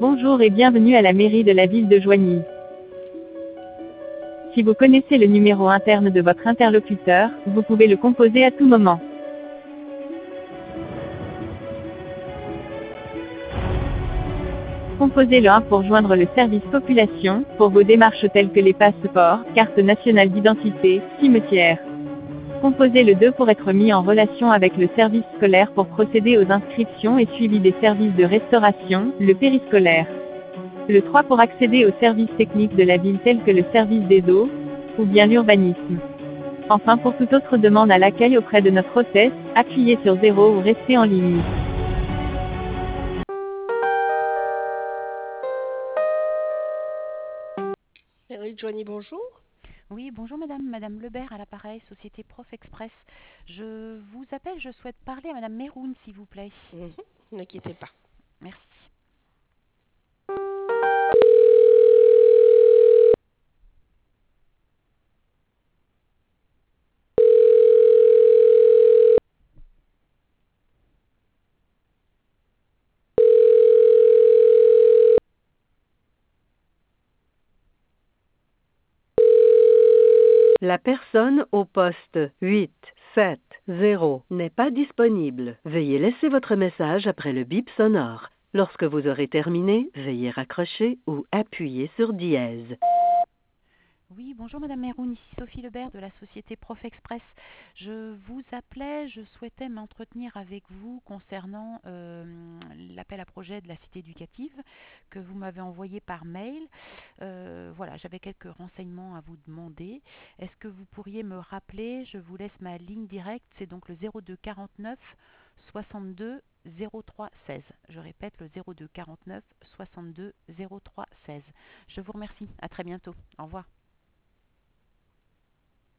Bonjour et bienvenue à la mairie de la ville de Joigny. Si vous connaissez le numéro interne de votre interlocuteur, vous pouvez le composer à tout moment. Composez le 1 pour joindre le service population, pour vos démarches telles que les passeports, carte nationale d'identité, cimetière. Composez le 2 pour être mis en relation avec le service scolaire pour procéder aux inscriptions et suivi des services de restauration, le périscolaire. Le 3 pour accéder aux services techniques de la ville tels que le service des eaux, ou bien l'urbanisme. Enfin, pour toute autre demande à l'accueil auprès de notre hôtesse, appuyez sur 0 ou restez en ligne. Mairie de Joigny, bonjour. Oui, bonjour madame, madame Lebert à l'appareil, société Prof Express. Je vous appelle, je souhaite parler à madame Meroun, s'il vous plaît. Ne quittez pas. Merci. La personne au poste 870 n'est pas disponible. Veuillez laisser votre message après le bip sonore. Lorsque vous aurez terminé, veuillez raccrocher ou appuyer sur dièse. Oui, bonjour madame Meroun, ici Sophie Lebert de la société Prof Express. Je vous appelais, je souhaitais m'entretenir avec vous concernant l'appel à projet de la cité éducative que vous m'avez envoyé par mail. Voilà, j'avais quelques renseignements à vous demander. Est-ce que vous pourriez me rappeler? Je vous laisse ma ligne directe, c'est donc le 02 49 62 03 16. Je répète, le 02 49 62 03 16. Je vous remercie, à très bientôt. Au revoir.